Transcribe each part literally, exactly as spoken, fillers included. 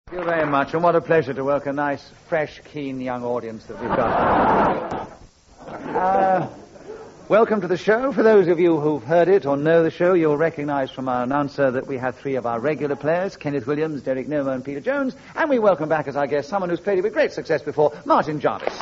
Thank you very much, and what a pleasure to welcome a nice, fresh, keen young audience that we've got. Uh, welcome to the show. For those of you who've heard it or know the show, you'll recognize from our announcer that we have three of our regular players, Kenneth Williams, Derek Nemo, and Peter Jones, and we welcome back as our guest someone who's played it with great success before, Martin Jarvis.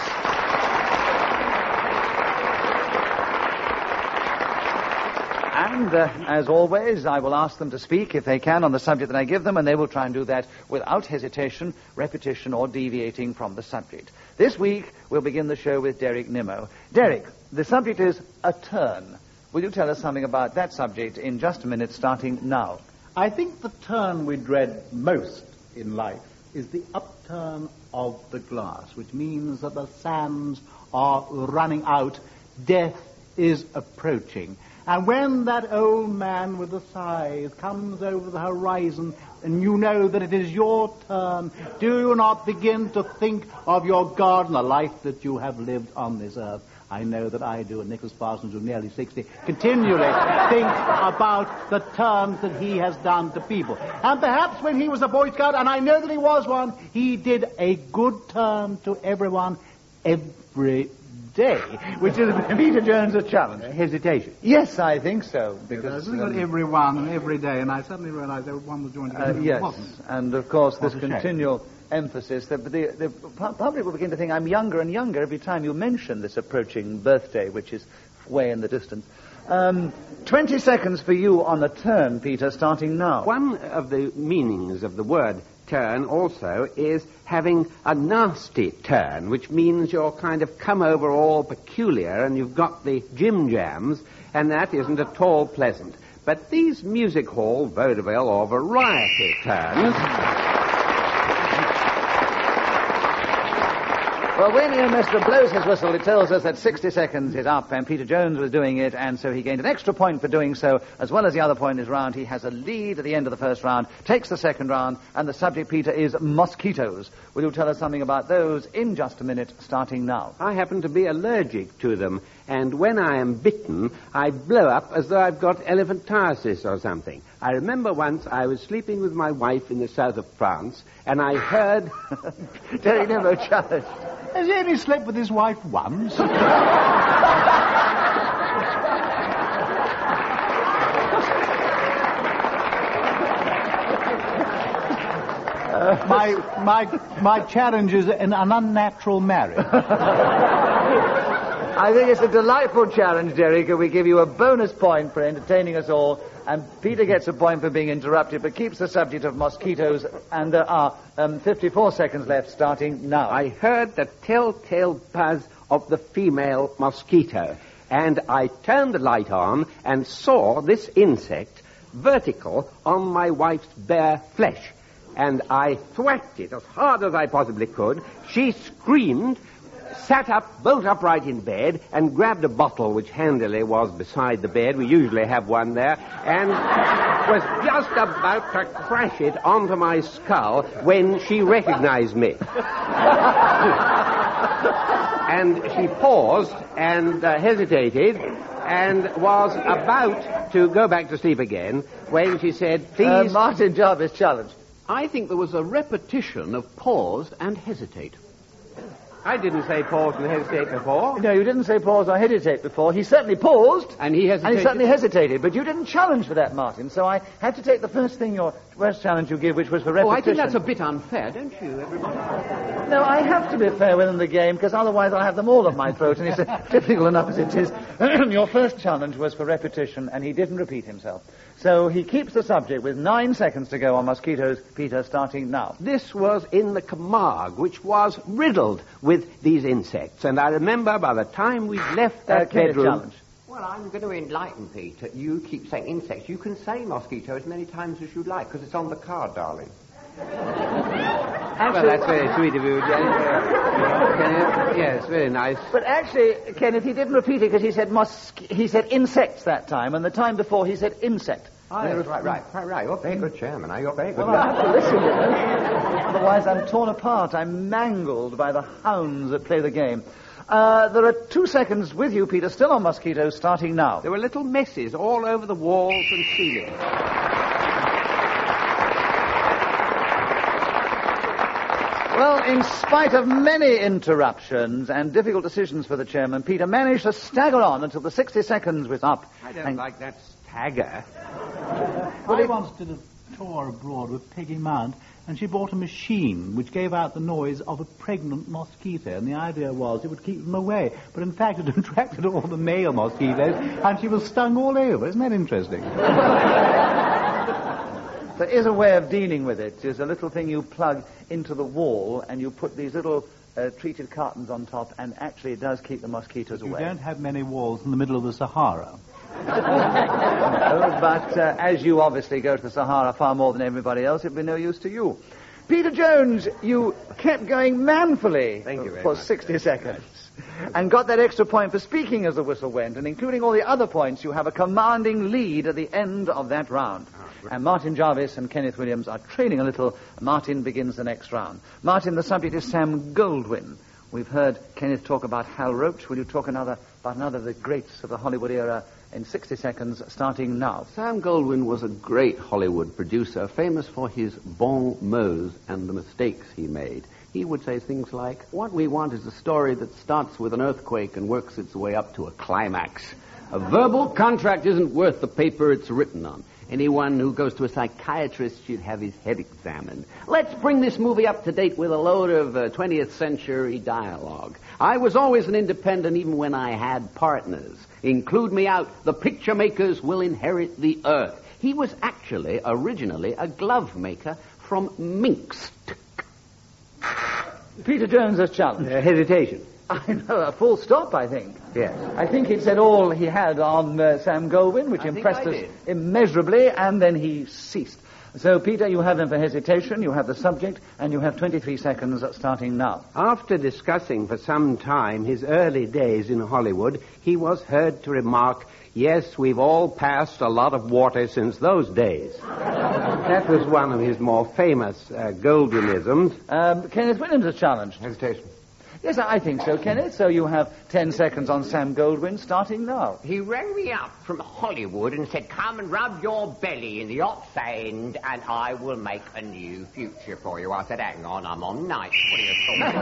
And, uh, as always, I will ask them to speak, if they can, on the subject that I give them, and they will try and do that without hesitation, repetition, or deviating from the subject. This week, we'll begin the show with Derek Nimmo. Derek, the subject is a turn. Will you tell us something about that subject in just a minute, starting now? I think the turn we dread most in life is the upturn of the glass, which means that the sands are running out, death is approaching. And when that old man with the scythe comes over the horizon and you know that it is your turn, do you not begin to think of your God and the life that you have lived on this earth? I know that I do, and Nicholas Parsons, who's nearly sixty, continually think about the turns that he has done to people. And perhaps when he was a Boy Scout, and I know that he was one, he did a good turn to everyone every day, which is Peter Jones a challenge. Uh, hesitation. Yes, I think so. Because yes, I um, every one and every day, and I suddenly realized there was one was joined together. Uh, yes, wasn't. And of course this continual emphasis that the, the public will begin to think I'm younger and younger every time you mention this approaching birthday, which is way in the distance. Um, Twenty seconds for you on the turn, Peter, starting now. One of the meanings of the word turn also is having a nasty turn, which means you're kind of come over all peculiar and you've got the jim jams, and that isn't at all pleasant. But these music hall, vaudeville, or variety turns... Well, when Ian Mister blows his whistle, it tells us that sixty seconds is up, and Peter Jones was doing it, and so he gained an extra point for doing so, as well as the other point in his round. He has a lead at the end of the first round, takes the second round, and the subject, Peter, is mosquitoes. Will you tell us something about those in just a minute, starting now? I happen to be allergic to them, and when I am bitten, I blow up as though I've got elephantiasis or something. I remember once I was sleeping with my wife in the south of France, and I heard... Derek Nimmo challenged. Has he only slept with his wife once? Uh, my my my challenge is an, an unnatural marriage. I think it's a delightful challenge, Derek, and we give you a bonus point for entertaining us all, and Peter gets a point for being interrupted, but keeps the subject of mosquitoes, and there are um, fifty-four seconds left, starting now. I heard the telltale buzz of the female mosquito, and I turned the light on and saw this insect vertical on my wife's bare flesh. And I thwacked it as hard as I possibly could. She screamed, sat up, bolt upright in bed, and grabbed a bottle which handily was beside the bed. We usually have one there. And was just about to crash it onto my skull when she recognized me. And she paused and uh, hesitated and was about to go back to sleep again when she said, please... Uh, Martin Jarvis challenged. I think there was a repetition of pause and hesitate. I didn't say pause and hesitate before. No, you didn't say pause or hesitate before. He certainly paused. And he hesitated. And he certainly hesitated. But you didn't challenge for that, Martin. So I had to take the first thing, your first challenge you give, which was for repetition. Oh, I think that's a bit unfair, don't you, everybody? No, I have to be fair within the game, because otherwise I'll have them all at my throat, and it's uh, difficult enough as it is. Your first challenge was for repetition, and he didn't repeat himself. So he keeps the subject with nine seconds to go on mosquitoes. Peter, starting now. This was in the Camargue, which was riddled with these insects. And I remember by the time we left that uh, bedroom... Challenge. Well, I'm going to enlighten Peter. You keep saying insects. You can say mosquito as many times as you like, because it's on the card, darling. Well, that's very sweet of you, Kenneth. Yes, very nice. But actually, Kenneth, he didn't repeat it because he said mos- he said insects that time, and the time before he said insect. Oh, yes, right, right, right, right. You're a very good chairman. You're very good. Well, I have to listen to them. Otherwise, I'm torn apart. I'm mangled by the hounds that play the game. Uh, there are two seconds with you, Peter, still on mosquitoes, starting now. There were little messes all over the walls and ceiling. Well, in spite of many interruptions and difficult decisions for the chairman, Peter managed to stagger on until the sixty seconds was up. I don't and... like that stagger. I once did a tour abroad with Peggy Mount, and she bought a machine which gave out the noise of a pregnant mosquito, and the idea was it would keep them away. But in fact, it attracted all the male mosquitoes, and she was stung all over. Isn't that interesting? There is a way of dealing with it. There's a little thing you plug into the wall, and you put these little uh, treated cartons on top, and actually it does keep the mosquitoes You away. don't have many walls in the middle of the Sahara. No, but uh, as you obviously go to the Sahara far more than everybody else, it'd be no use to you. Peter Jones, you kept going manfully Thank you very for much. sixty seconds and got that extra point for speaking as the whistle went, and including all the other points, you have a commanding lead at the end of that round. And Martin Jarvis and Kenneth Williams are training a little. Martin begins the next round. Martin, the subject is Sam Goldwyn. We've heard Kenneth talk about Hal Roach. Will you talk another about another of the greats of the Hollywood era in sixty seconds, starting now? Sam Goldwyn was a great Hollywood producer, famous for his bon mots and the mistakes he made. He would say things like, what we want is a story that starts with an earthquake and works its way up to a climax. A verbal contract isn't worth the paper it's written on. Anyone who goes to a psychiatrist should have his head examined. Let's bring this movie up to date with a load of uh, twentieth century dialogue. I was always an independent even when I had partners. Include me out. The picture makers will inherit the earth. He was actually originally a glove maker from Minsk. Peter Jones has challenged. Uh, hesitation. I know, a full stop, I think. Yes. I think he'd said all he had on uh, Sam Goldwyn, which I think impressed I us did. immeasurably, and then he ceased. So, Peter, you have them for hesitation, you have the subject, and you have twenty-three seconds starting now. After discussing for some time his early days in Hollywood, he was heard to remark, yes, we've all passed a lot of water since those days. That was one of his more famous uh, Goldwynisms. Um, Kenneth Williams has challenged. Hesitation. Yes, I think so, Kenneth. So you have ten seconds on Sam Goldwyn, starting now. He rang me up from Hollywood and said, come and rub your belly in the hot sand and I will make a new future for you. I said, hang on, I'm on night. What are you talking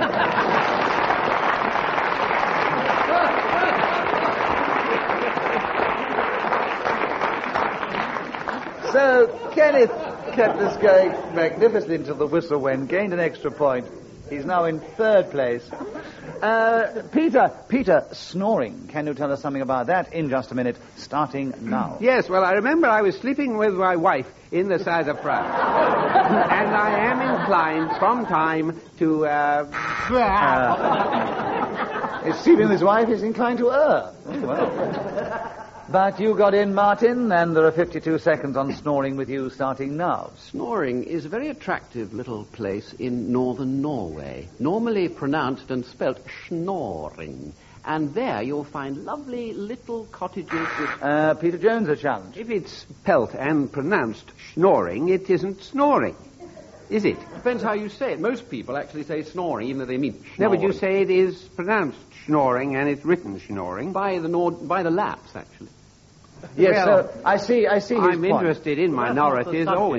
about? So Kenneth kept us going magnificently until the whistle went, gained an extra point. He's now in third place. Uh, Peter, Peter, snoring. Can you tell us something about that in just a minute, starting now? Yes, well, I remember I was sleeping with my wife in the south of France. And I am inclined from time to, uh... uh Is sleeping with his wife is inclined to err. Oh, well. But you got in, Martin, and there are fifty-two seconds on snoring with you starting now. Snoring is a very attractive little place in northern Norway, normally pronounced and spelt schnoring. And there you'll find lovely little cottages with... Uh, Peter Jones, a challenge. If it's spelt and pronounced schnoring, it isn't snoring, is it? Depends how you say it. Most people actually say snoring, even though they mean schnoring. No, but you say it is pronounced schnoring and it's written schnoring. By the, Nord- by the Lapps, actually. Yes, Well, so I see, I see his I'm point. interested in minorities always.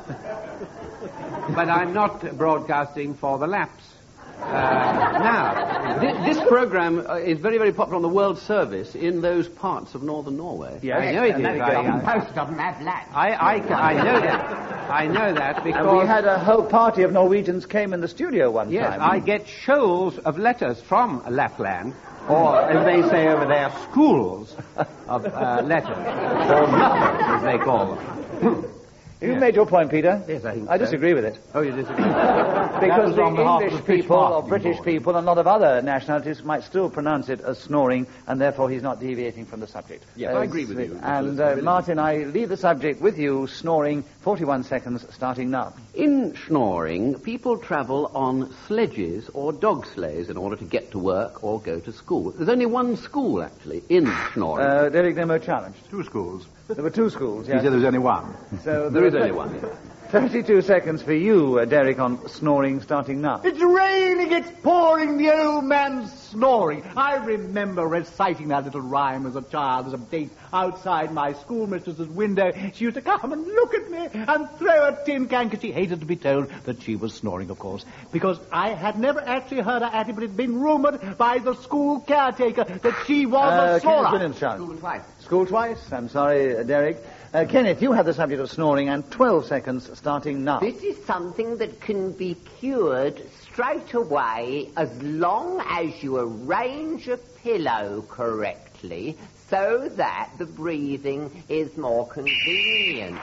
But I'm not broadcasting for the Lapps. Uh, now, This, this program uh, is very, very popular on the World Service in those parts of northern Norway. I know it is. I, Most of them have lads. I, I, I know that. I know that because... And we had a whole party of Norwegians came in the studio one Yes, time. I get shoals of letters from Lapland, or as they say over there, schools of uh, letters, or nutters, as they call them. You made your point, Peter. Yes, I think I so. disagree with it. Oh, you disagree? Because was the on behalf of English the Fish people or Marketing British Board. people and a lot of other nationalities might still pronounce it as snoring, and therefore he's not deviating from the subject. Yes, Uh, I agree with you. And, uh, Martin, I leave the subject with you, snoring, forty-one seconds, starting now. In Schnoring, people travel on sledges or dog sleighs in order to get to work or go to school. There's only one school, actually, in Schnoring. Uh, Derek Nemo challenged. Two schools. There were two schools, He yes. said there was only one. So there is are only one. thirty-two seconds for you, uh, Derek, on snoring starting now. It's raining, it's pouring, the old man's snoring. I remember reciting that little rhyme as a child, as a date outside my schoolmistress's window. She used to come and look at me and throw a tin can, because she hated to be told that she was snoring, of course. Because I had never actually heard her at it, but it's been rumored by the school caretaker that she was Uh, a snorer. Kenneth Williams, challenge. School twice. School twice? I'm sorry, uh, Derek. Uh, Kenneth, you have the subject of snoring, and twelve seconds starting now. This is something that can be cured straight away as long as you arrange a pillow correctly so that the breathing is more convenient.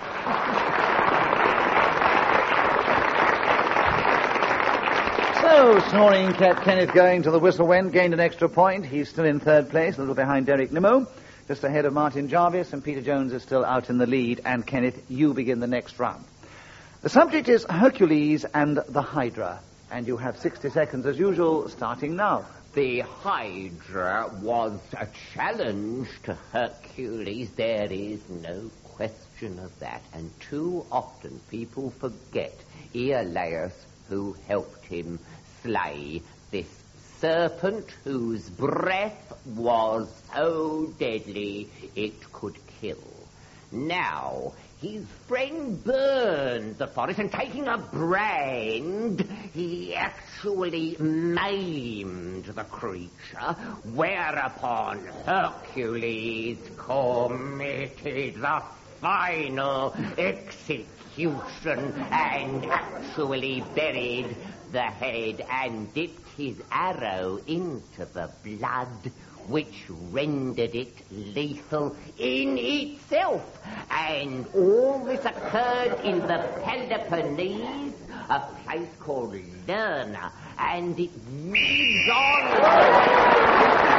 So, snoring kept Kenneth going till the whistle went, gained an extra point. He's still in third place, a little behind Derek Nimmo, just ahead of Martin Jarvis, and Peter Jones is still out in the lead. And Kenneth, you begin the next round. The subject is Hercules and the Hydra, and you have sixty seconds as usual, starting now. The Hydra was a challenge to Hercules. There is no question of that. And too often people forget Iolaus, who helped him slay this serpent whose breath was so deadly it could kill. Now, his friend burned the forest, and taking a brand, he actually maimed the creature, whereupon Hercules committed the final execution and actually buried the head and dipped his arrow into the blood, which rendered it lethal in itself. And all this occurred in the Peloponnese, a place called Lerna, and it lives on.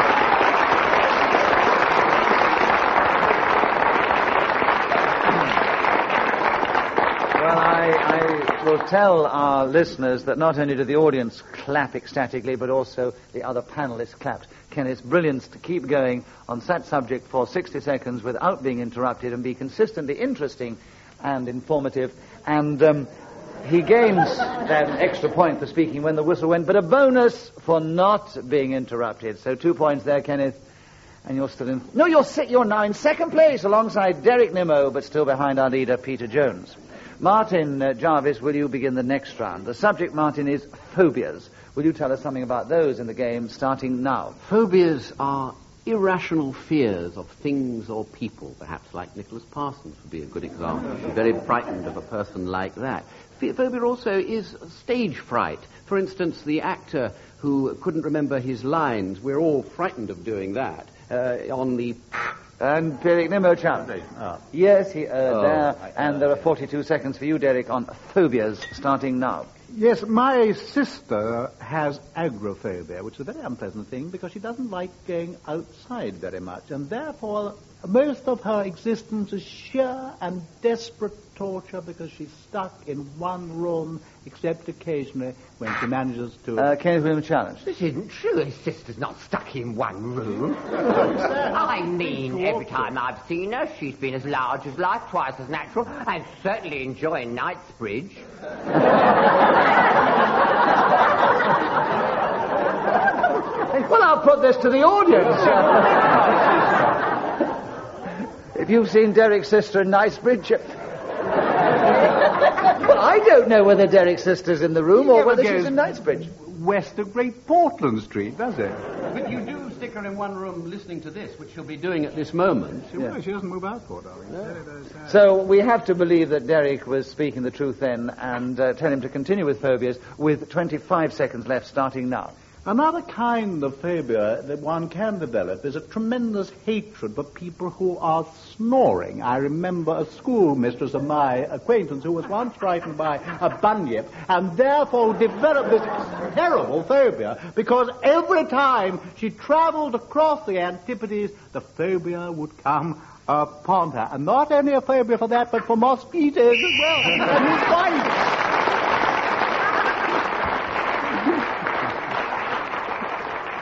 Well, I, I will tell our listeners that not only did the audience clap ecstatically, but also the other panelists clapped. Kenneth's brilliance to keep going on that subject for sixty seconds without being interrupted and be consistently interesting and informative. And um, he gains that extra point for speaking when the whistle went, but a bonus for not being interrupted. So two points there, Kenneth. And you're still in... No, you're, se- you're now in second place alongside Derek Nimmo, but still behind our leader, Peter Jones. Martin uh, Jarvis, will you begin the next round? The subject, Martin, is phobias. Will you tell us something about those in the game, starting now? Phobias are irrational fears of things or people, perhaps like Nicholas Parsons would be a good example. You're very frightened of a person like that. Phobia also is stage fright. For instance, the actor who couldn't remember his lines, we're all frightened of doing that. Uh, on the... And Derek Nimmo challenge. Oh. Yes, he, uh, Oh, there. I- And there are forty-two seconds for you, Derek, on phobias, starting now. Yes, my sister has agoraphobia, which is a very unpleasant thing because she doesn't like going outside very much, and therefore most of her existence is sheer and desperate torture because she's stuck in one room, except occasionally when she manages to... Uh, Kenneth Williams challenge. This isn't true. His sister's not stuck in one room. I mean, every time I've seen her, she's been as large as life, twice as natural, and certainly enjoying Knightsbridge. Well, I'll put this to the audience. If you've seen Derek's sister in Knightsbridge... Well, I don't know whether Derek's sister's in the room He or never whether goes she's in Knightsbridge. west of Great Portland Street, does it? But you do stick her in one room listening to this, which she'll be doing at this moment. She, Yeah. she doesn't move out for, darling. Very, very sad. So we have to believe that Derek was speaking the truth then and uh, tell him to continue with phobias with twenty-five seconds left, starting now. Another kind of phobia that one can develop is a tremendous hatred for people who are snoring. I remember a schoolmistress of my acquaintance who was once frightened by a bunyip and therefore developed this terrible phobia because every time she travelled across the Antipodes, the phobia would come upon her. And not only a phobia for that, but for mosquitoes as well. And his wife.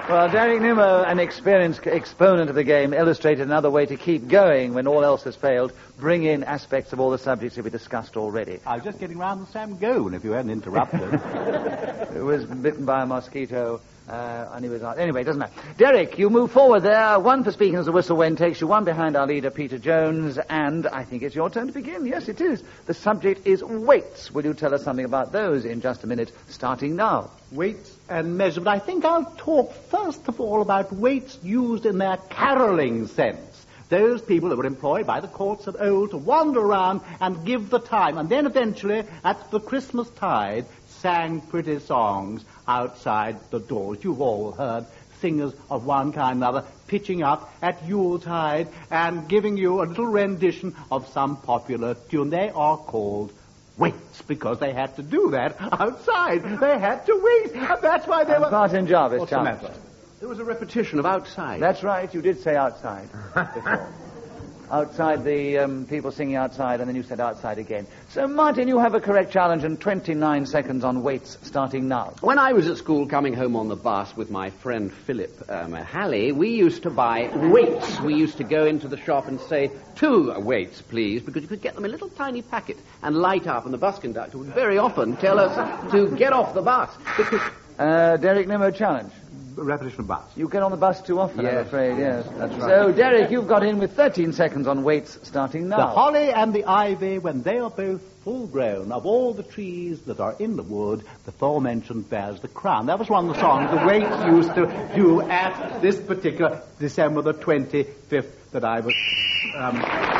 Well, Derek Nimmo, an experienced exponent of the game, illustrated another way to keep going when all else has failed. Bring in aspects of all the subjects that we discussed already. I was just getting round to Sam Gowan, if you hadn't interrupted. It was bitten by a mosquito, uh, and he was out. Anyway, it doesn't matter. Derek, you move forward there. One for speaking as the whistle went takes you one behind our leader, Peter Jones, and I think it's your turn to begin. Yes, it is. The subject is weights. Will you tell us something about those in just a minute, starting now? Weights and measurement. I think I'll talk first of all about weights used in their caroling sense. Those people that were employed by the courts of old to wander around and give the time, and then eventually, at the Christmas tide, sang pretty songs outside the doors. You've all heard singers of one kind or another pitching up at Yuletide and giving you a little rendition of some popular tune. They are called waits, because they had to do that outside. They had to wait, and that's why they and were... Martin Jarvis, What's the Jarvis. matter? There was a repetition of outside. That's right, you did say outside before. Outside, the um, people singing outside, and then you said outside again. So, Martin, you have a correct challenge and twenty-nine seconds on weights, starting now. When I was at school coming home on the bus with my friend Philip um, Halley, we used to buy weights. We used to go into the shop and say, two weights, please, because you could get them in a little tiny packet and light up, and the bus conductor would very often tell us to get off the bus. Because... Uh, Derek Nimmo challenge. Repetition of bus. You get on the bus too often, I'm Yes. afraid, yes. That's right. So, Derek, you've got in with thirteen seconds on weights, starting now. The holly and the ivy, when they are both full grown, of all the trees that are in the wood, the forementioned bears the crown. That was one of the songs the Waits used to do at this particular December the twenty-fifth that I was... Um,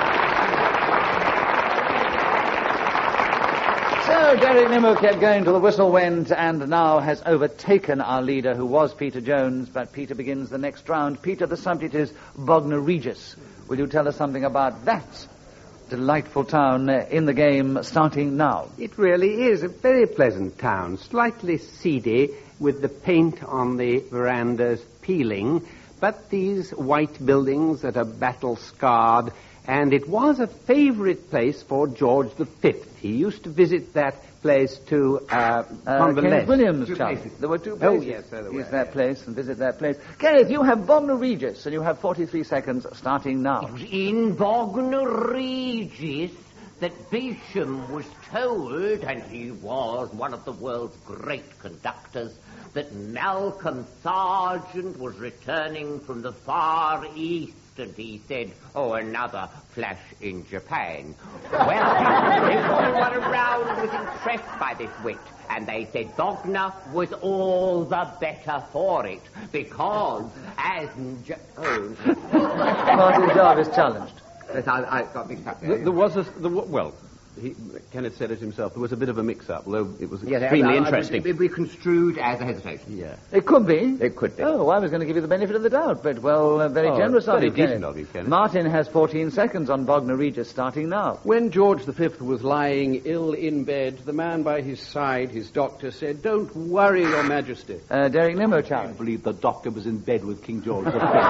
So, Derek Nimmo kept going till the whistle went and now has overtaken our leader, who was Peter Jones, but Peter begins the next round. Peter, the subject is Bognor Regis. Will you tell us something about that delightful town uh, in the game, starting now? It really is a very pleasant town, slightly seedy, with the paint on the verandas peeling, but these white buildings that are battle-scarred, and it was a favorite place for George the Fifth. He used to visit that place to uh, Uh, convalesce. Kenneth Williams, Two Charlie. places. There were two Oh, places. yes, so there Use were, that yes. place and visit that place. Kenneth, you have Bognor Regis, and you have forty-three seconds, starting now. In Bognor Regis that Bisham was told, and he was one of the world's great conductors, that Malcolm Sargent was returning from the Far East, and he said, oh, another flash in Japan. Well, everyone around was impressed by this wit, and they said Bognor was all the better for it, because as... J- oh. Martin Jarvis challenged. Yes, I, I got mixed up there. There, there was a... There, wa- well, he, Kenneth said it himself. There was a bit of a mix-up, although it was Yes, extremely I- I- interesting. It be construed as a hesitation. Yeah. It could be. It could be. Oh, I was going to give you the benefit of the doubt, but, well, uh, very Oh, generous of very you, decent Kenneth. of you, Kenneth. Martin has fourteen seconds on Bognor Regis, starting now. When George the Fifth was lying ill in bed, the man by his side, his doctor, said, "Don't worry, Your Majesty." Uh, Derek Nimmo I challenge. believe the doctor was in bed with King George the Fifth.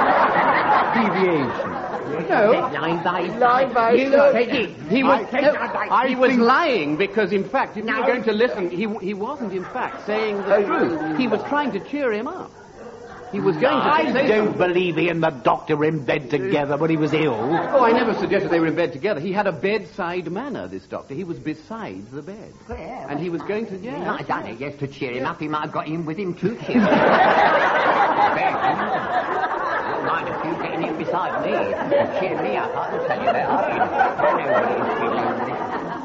Deviation. No. Line by line by You know, take it. He was, I- no, I he was think- lying because, in fact, if you No. were going to listen, he, he wasn't, in fact, saying the truth. He was trying to cheer him up. He was going to I say don't something. believe he and the doctor were in bed together when he was ill. Oh, I never suggested they were in bed together. He had a bedside manner, this doctor. He was beside the bed. Yeah, And he was going to, He yeah. might have done it, yes, to cheer him up. He might have got him with him to cheer him up. Don't mind if you getting him beside me. To cheer me up, I can tell you that. I know what he's feeling.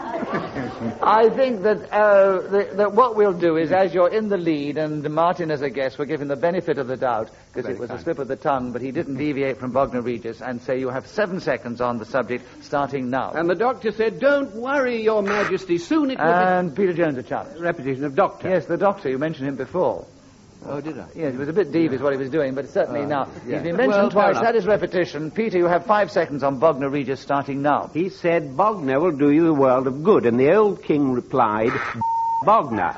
I think that, uh, the, that what we'll do is, as you're in the lead, and Martin as a guest, we'll give him the benefit of the doubt, because it was a slip of the tongue, but he didn't deviate from Bognor Regis, and say you have seven seconds on the subject, starting now. And the doctor said, "Don't worry, Your Majesty. Soon it will And Peter Jones a challenge. Uh, Repetition of doctor. Yes, the doctor, you mentioned him before. be..." Oh, did I? Yes, it was a bit devious what he was doing, but certainly now. yeah. He's been mentioned Well, fair twice, enough. that is repetition. Peter, you have five seconds on Bognor Regis, starting now. He said, Bognor will do you the world of good. And the old king replied, Bognor.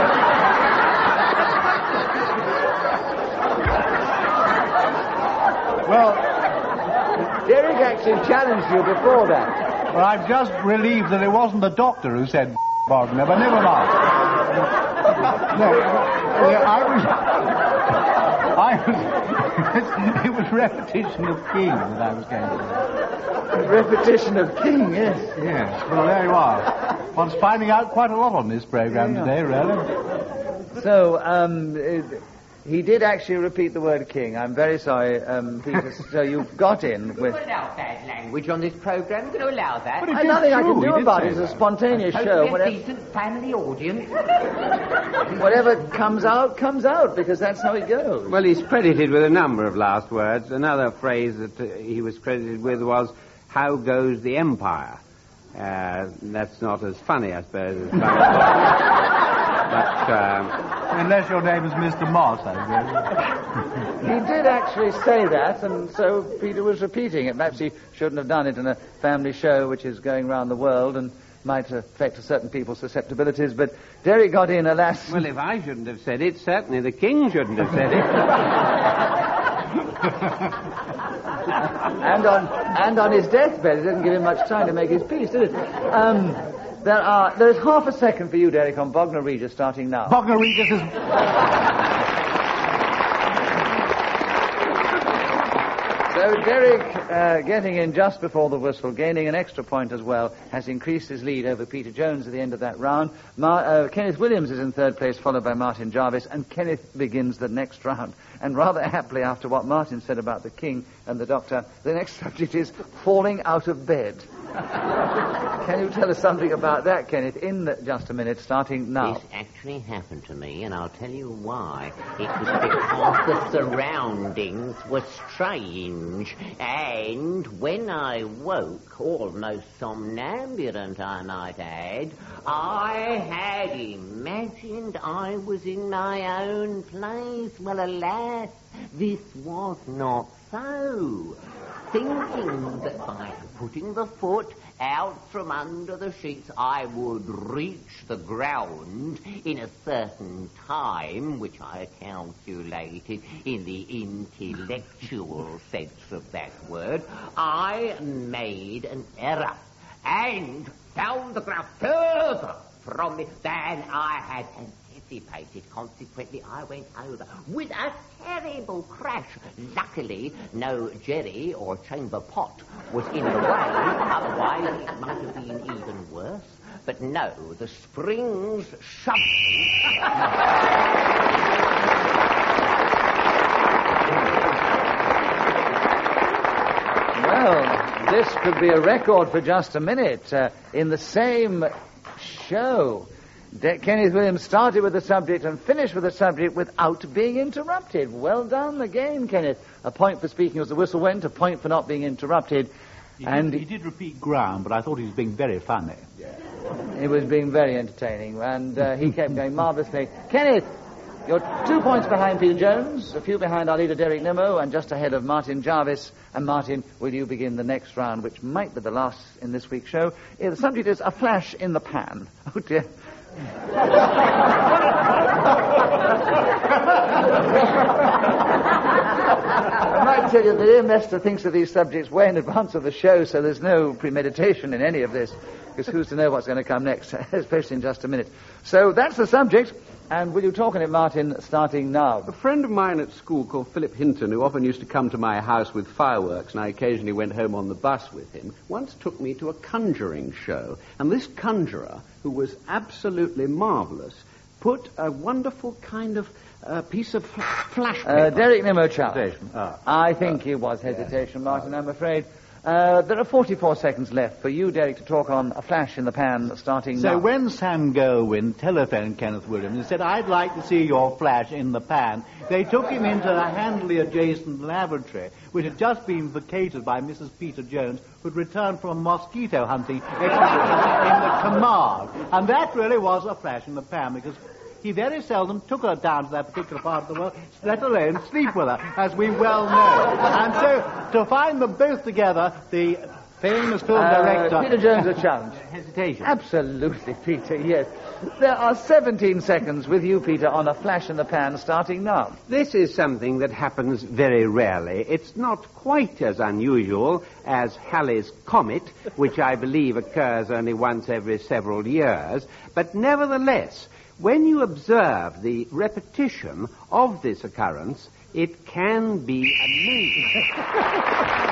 Well, Derek actually challenged you before that. well, I'm just relieved that it wasn't the doctor who said Bognor, but never mind. No, yeah, I was... I was, it was repetition of King that I was going to do. Repetition of King, yes. Yes, well, there you are. One's finding out quite a lot on this program Yeah. today, really. So, um, it, he did actually repeat the word king. I'm very sorry, um, Peter. So you got in with... We're going to allow bad language on this programme. We're going to allow that. But it There's is nothing I true, can he do did about say it. It's a that. spontaneous show. Totally a Whatever, decent family audience. whatever comes out, comes out, because that's how it goes. Well, he's credited with a number of last words. Another phrase that uh, he was credited with was, "How goes the empire?" Uh, that's not as funny, I suppose, as but, um, Unless your name is Mister Moss, I guess. He did actually say that, and so Peter was repeating it. Perhaps he shouldn't have done it in a family show which is going round the world and might affect certain people's susceptibilities, but Derek got in, alas. well, if I shouldn't have said it, certainly the king shouldn't have said it. and on and on his deathbed, it didn't give him much time to make his peace, did it? Um, there are there's half a second for you, Derek, on Bognor Regis, starting now. Bognor Regis is... So Derek, uh, getting in just before the whistle, gaining an extra point as well, has increased his lead over Peter Jones at the end of that round. Mar- uh, Kenneth Williams is in third place, followed by Martin Jarvis, and Kenneth begins the next round. And rather aptly, after what Martin said about the king and the doctor, the next subject is falling out of bed. Can you tell us something about that, Kenneth, in the, just a minute, starting now? This actually happened to me, and I'll tell you why. It was because the surroundings were strange, and when I woke, almost somnambulant, I might add, I had imagined I was in my own place. Well, alas, this was not so. Thinking that by putting the foot out from under the sheets I would reach the ground in a certain time, which I calculated in the intellectual sense of that word, I made an error and found the ground further from me than I had anticipated. Consequently, I went over with a terrible crash. Luckily, no jerry or chamber pot was in the way. Otherwise, it might have been even worse. But no, the springs shoved me. Well, this could be a record for just a minute. Uh, in the same show, De- Kenneth Williams started with the subject and finished with the subject without being interrupted. Well done again, Kenneth. A point for speaking as the whistle went, a point for not being interrupted. He and did, he did repeat ground, but I thought he was being very funny. it was being very entertaining, and uh, he kept going marvellously. Kenneth, you're two points behind Peter Jones, a few behind our leader Derek Nimmo, and just ahead of Martin Jarvis. And Martin, will you begin the next round, which might be the last in this week's show? Yeah, the subject is a flash in the pan. Oh, dear. I might tell you that dear Mester thinks of these subjects way in advance of the show, so there's no premeditation in any of this, because who's to know what's going to come next, especially in just a minute. So that's the subject, and will you talk on it, Martin, starting now? A friend of mine at school called Philip Hinton, who often used to come to my house with fireworks, and I occasionally went home on the bus with him, once took me to a conjuring show. And this conjurer, who was absolutely marvelous, put a wonderful kind of uh, piece of flash paper. Uh, Derek Nimmo challenge. Hesitation. Ah. I think it was hesitation, Martin, I'm afraid. Uh, there are forty-four seconds left for you, Derek, to talk on a flash in the pan starting So now. when Sam Goldwyn telephoned Kenneth Williams and said, "I'd like to see your flash in the pan," they took him into the Handley adjacent laboratory, which had just been vacated by Missus Peter Jones, who'd returned from a mosquito hunting expedition in the Camargue. And that really was a flash in the pan, because he very seldom took her down to that particular part of the world, let alone sleep with her, as we well know. And so, to find them both together, the famous film Uh, director... Peter Jones, a challenge. Hesitation. Absolutely, Peter, yes. There are seventeen seconds with you, Peter, on a flash in the pan starting now. This is something that happens very rarely. It's not quite as unusual as Halley's Comet, which I believe occurs only once every several years, but nevertheless, when you observe the repetition of this occurrence, It can be amazing.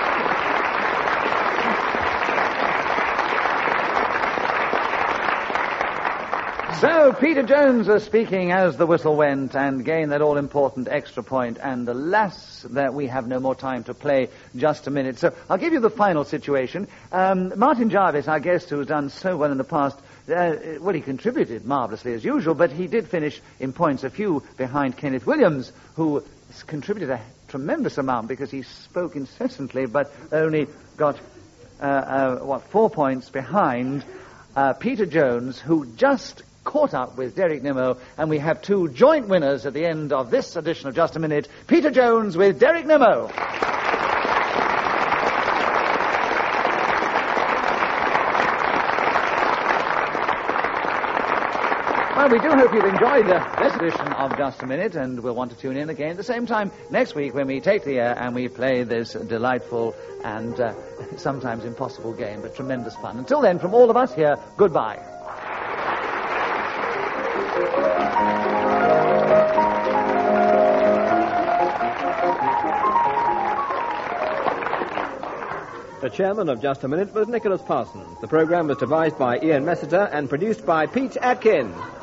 So, Peter Jones was speaking as the whistle went and gained that all-important extra point, and alas, that we have no more time to play just a minute. So, I'll give you the final situation. Um, Martin Jarvis, our guest, who's done so well in the past, uh, well, he contributed marvellously as usual, but he did finish in points a few behind Kenneth Williams, who contributed a tremendous amount because he spoke incessantly, but only got, uh, uh, what, four points behind uh, Peter Jones, who just caught up with Derek Nimmo, and we have two joint winners at the end of this edition of Just a Minute, Peter Jones with Derek Nimmo. Well, we do hope you've enjoyed uh, this edition of Just a Minute, and we'll want to tune in again at the same time next week when we take the air and we play this delightful and uh, sometimes impossible game, but tremendous fun. Until then, from all of us here, goodbye. The chairman of Just a Minute was Nicholas Parsons. The program was devised by Ian Messiter and produced by Pete Atkin.